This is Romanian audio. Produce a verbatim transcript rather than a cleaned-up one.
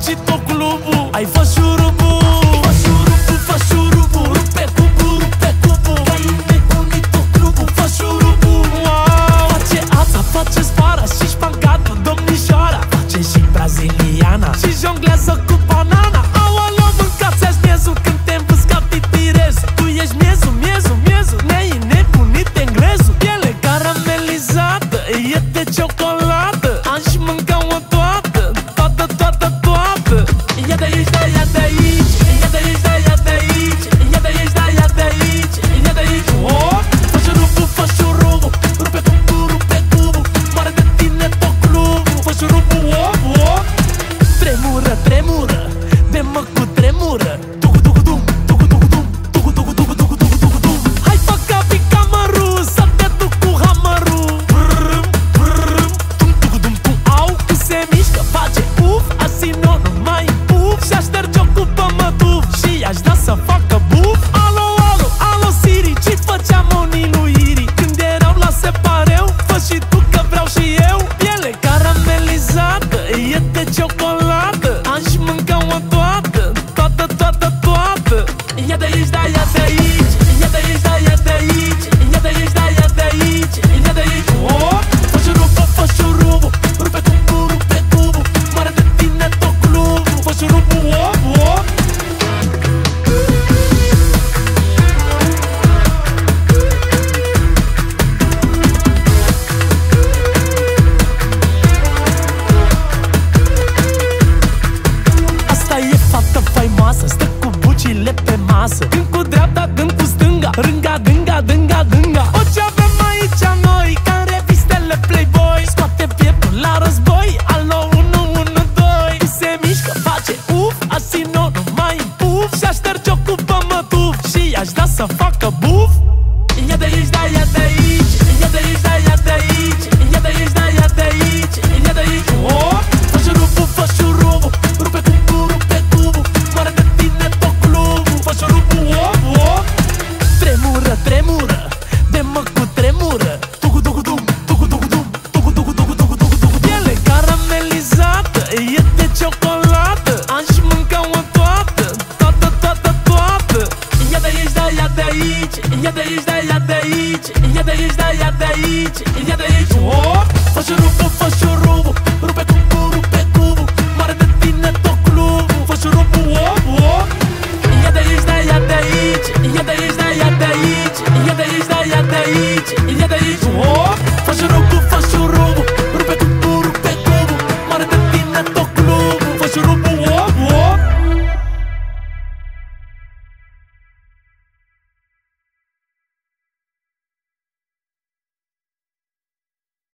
și tot clubul. Ai fă șurubu, fă șurubu, fă șurubu, rupe cubul, rupe cubul. Ai nebunit tot clubul, fă șurubu. Wow. Face ața, face spara și șpangatul, domnișoara. Face și braziliana și jonglează cu banana. Aoleu, mâncați-aș miezul când te îmbusca titirezul. Tu ești miezul, miezul, miezul, ne-ai nebunit englezul. Piele caramelizată, e de ciocolată. Aș mânca o toată, toată, toată, toată. Ia de aici, da, ia de aici, ia de aici, da, ia de aici, ia de aici, da, ia de aici, ia de aici. Oh, fă șurubu, fă șurubu, rupe cubul, rupe cubul. Mare de tine tot clubul, fă șurubu, oh, oh. Tremură, tremură, de mă cu tremură. Tucu, tucu, tum, tucu, tucu, tum, tucu, tucu, tucu, tucu, tucu, tucu, tum. Hai fă ca picamărul, să te duc cu hamărul. Brrrm, brrrm, tum, tucu, tum, tum. Au, când se mișcă, face uf, asino nu mai puf. Și-a șterge-o cu pămătuf și i-aș da să facă buf. Alo, alo, alo Siri, ce făceam onii lui Iri când erau la separeu? Fă și tu că vreau și eu. Piele caramelizată, e de ciocolată. Aș mânca o toată, toată, toată, toată. Ia de aici, da, ia de aici, ia de aici, da, ia de aici, ia de aici, da, ia de aici, ia de aici. Oh, fă șurubu, fă șurubu, rupe cubul, rupe cubul. Mare de tine tot clubul, fă șurubu, oh, oh. Asta e fată faimoasă, stă cu bucile pe masă. Când cu dreapta, când cu stânga, rânga, dânga, dânga, dânga. O, ce avem aici noi, ca în revistele Playboy. Scoate pieptul la război, alo, unu unu doi. Se mișcă, face uf, asino nu mai puf. Și-a șterge-o cu pămătuf și i-aș da să facă buf. Ia de aici, da, ia de aici, ia de aici, da, ia de aici, ia de aici, da, ia de aici, ia de aici. Oh, fă șurubu, fă șurubu, rupe cubul, rupe cubul. Mare de tine tot clubul, fă șurubu, oh, oh. Tremură, tremură, de mă cu tremură. Tucu, tucu, tum, tucu, tucu, tum, tucu, tucu, tucu, tucu, tucu, tucu. Piele caramelizată, e de ciocolată. Aș mânca o toată, toată, toată, toată. Ia de aici, da, ia de aici, ia de aici, da, ia de aici, ia de aici, da, ia de aici, ia de aici. Oh, fă șurubu, fă șurubu, rupe cubul, rupe cubul. Mare de tine tot clubul, fă șurubu, oh, oh. Ia de aici, da, ia de aici, ia de aici, da, ia de aici, ia de aici, da, ia de aici, ia de aici. Oh, fă șurubu.